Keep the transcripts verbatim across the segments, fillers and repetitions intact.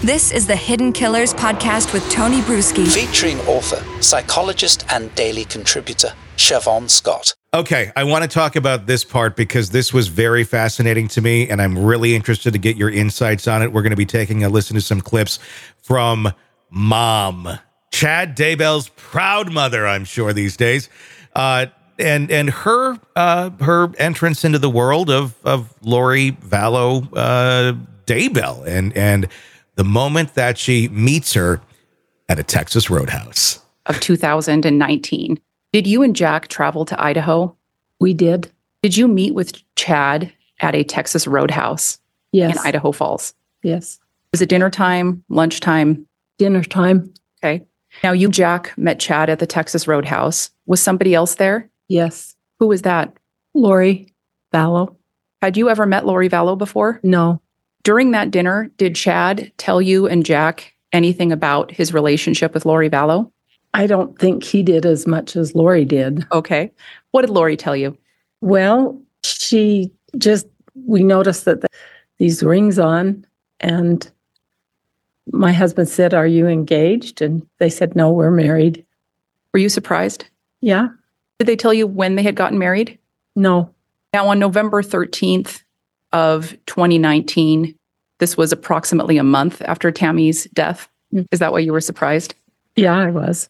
This is the Hidden Killers podcast with Tony Brueski. Featuring author, psychologist, and daily contributor, Siobhan Scott. Okay, I want to talk about this part because this was very fascinating to me, and I'm really interested to get your insights on it. We're going to be taking a listen to some clips from Mom, Chad Daybell's proud mother, I'm sure, these days. Uh, and and her uh, her entrance into the world of of Lori Vallow uh, Daybell, and and the moment that she meets her at a Texas Roadhouse of two thousand nineteen. Did you and Jack travel to Idaho? We did. Did you meet with Chad at a Texas Roadhouse? Yes. In Idaho Falls? Yes. Was it dinner time, lunchtime? Dinner time. Okay. Now, you, Jack, met Chad at the Texas Roadhouse. Was somebody else there? Yes. Who was that? Lori Vallow. Had you ever met Lori Vallow before? No. During that dinner, did Chad tell you and Jack anything about his relationship with Lori Vallow? I don't think he did as much as Lori did. Okay. What did Lori tell you? Well, she just, we noticed that the, these rings on, and my husband said, "Are you engaged?" And they said, "No, we're married." Were you surprised? Yeah. Did they tell you when they had gotten married? No. Now, on November thirteenth of twenty nineteen, this was approximately a month after Tammy's death. Mm. Is that why you were surprised? Yeah, I was.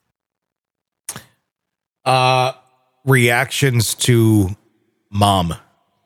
Uh, reactions to Mom.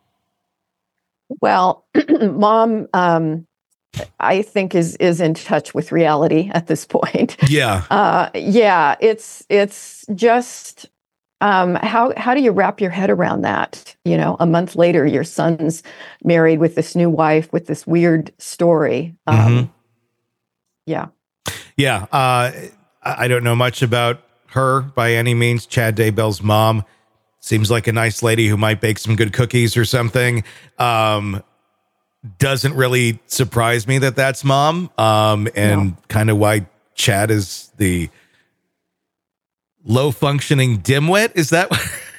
Well, Mom, um, I think is is in touch with reality at this point. Yeah. Uh, yeah, it's it's just um, how how do you wrap your head around that? You know, a month later, your son's married with this new wife with this weird story. Um, mm-hmm. Yeah. Yeah. Uh, I don't know much about her by any means. Chad Daybell's mom seems like a nice lady who might bake some good cookies or something. Um, doesn't really surprise me that that's Mom. Um, and no. kind of why Chad is the low functioning dimwit. Is that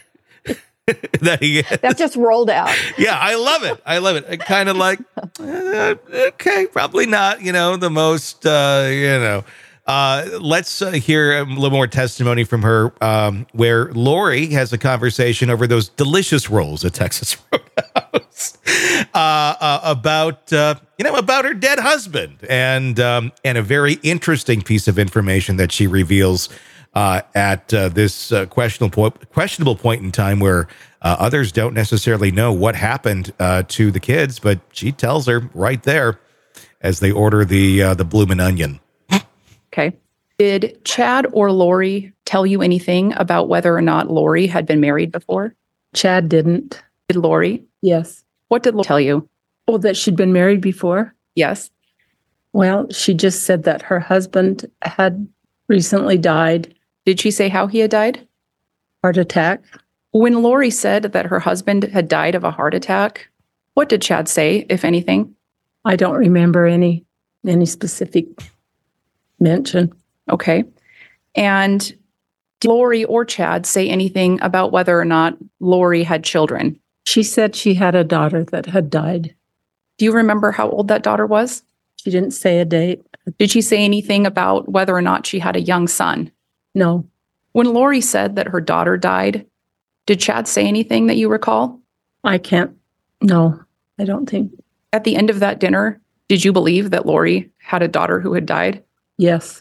that he is? That just rolled out. Yeah, I love it. I love it. I kind of like, uh, okay, probably not, you know, the most, uh, you know, Uh, let's uh, hear a little more testimony from her, um, where Lori has a conversation over those delicious rolls at Texas Roadhouse uh, uh, about, uh, you know, about her dead husband, and um, and a very interesting piece of information that she reveals uh, at uh, this uh, questionable point, questionable point in time where uh, others don't necessarily know what happened uh, to the kids, but she tells her right there as they order the uh, the bloomin' onion. Okay. Did Chad or Lori tell you anything about whether or not Lori had been married before? Chad didn't. Did Lori? Yes. What did Lori tell you? Oh, that she'd been married before? Yes. Well, she just said that her husband had recently died. Did she say how he had died? Heart attack. When Lori said that her husband had died of a heart attack, what did Chad say, if anything? I don't remember any any specific mention. Okay. And did Lori or Chad say anything about whether or not Lori had children? She said she had a daughter that had died. Do you remember how old that daughter was? She didn't say a date. Did she say anything about whether or not she had a young son? No. When Lori said that her daughter died, did Chad say anything that you recall? I can't. No, I don't think. At the end of that dinner, did you believe that Lori had a daughter who had died? Yes.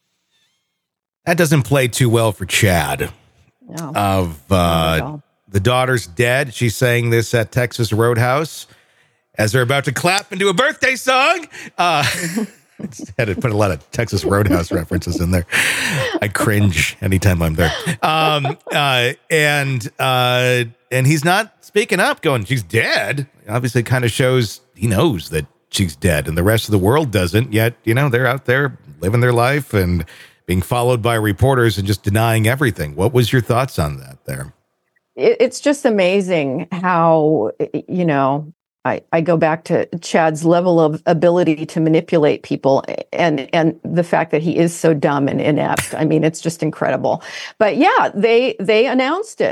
That doesn't play too well for Chad. No. Of uh, the daughter's dead. She's saying this at Texas Roadhouse as they're about to clap and do a birthday song. Uh, had to put a lot of Texas Roadhouse references in there. I cringe anytime I'm there. Um, uh, and uh, and he's not speaking up, going, "She's dead." Obviously, kind of shows he knows that she's dead, and the rest of the world doesn't. Yet, you know, they're out there living their life and being followed by reporters and just denying everything. What was your thoughts on that there? It's just amazing how, you know, I, I go back to Chad's level of ability to manipulate people, and and the fact that he is so dumb and inept. I mean, it's just incredible. But yeah, they they announced it.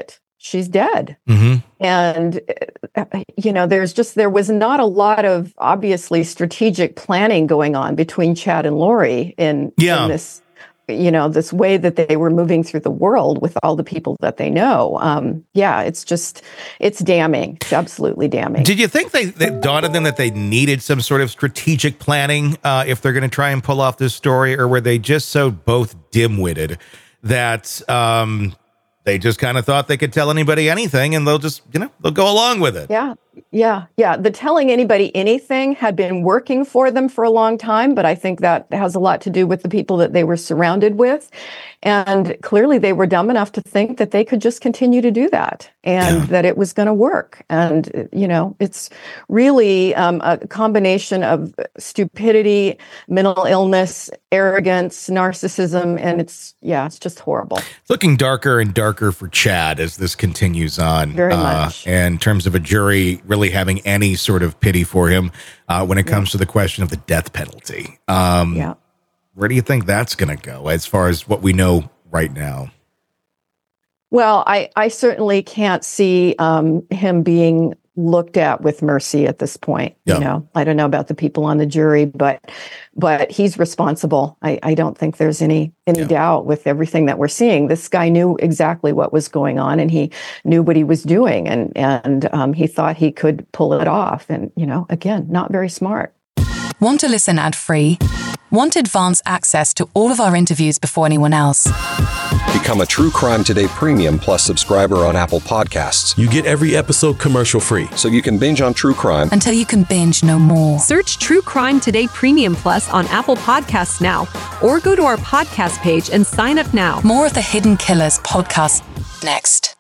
she's dead. Mm-hmm. And, uh, you know, there's just, there was not a lot of obviously strategic planning going on between Chad and Lori in, yeah. in this, you know, this way that they were moving through the world with all the people that they know. Um, yeah, it's just, it's damning. It's absolutely damning. Did you think they, they dawned on them that they needed some sort of strategic planning uh, if they're going to try and pull off this story, or were they just so both dim-witted that um, they just kind of thought they could tell anybody anything and they'll just, you know, they'll go along with it? Yeah. Yeah. Yeah. The telling anybody anything had been working for them for a long time, but I think that has a lot to do with the people that they were surrounded with. And clearly they were dumb enough to think that they could just continue to do that and yeah. that it was going to work. And, you know, it's really um, a combination of stupidity, mental illness, arrogance, narcissism, and it's, yeah, it's just horrible. It's looking darker and darker for Chad as this continues on. Very much. Uh, in terms of a jury really having any sort of pity for him uh, when it comes yeah. to the question of the death penalty. Um, yeah. Where do you think that's going to go as far as what we know right now? Well, I, I certainly can't see um, him being looked at with mercy at this point. Yeah. You know, I don't know about the people on the jury, but but he's responsible. I, I don't think there's any any yeah. doubt with everything that we're seeing. This guy knew exactly what was going on, and he knew what he was doing, and and um, he thought he could pull it off. And you know, again, not very smart. Want to listen ad-free? Want advanced access to all of our interviews before anyone else? Become a True Crime Today Premium Plus subscriber on Apple Podcasts. You get every episode commercial free. So you can binge on true crime until you can binge no more. Search True Crime Today Premium Plus on Apple Podcasts now, or go to our podcast page and sign up now. More of the Hidden Killers podcast next.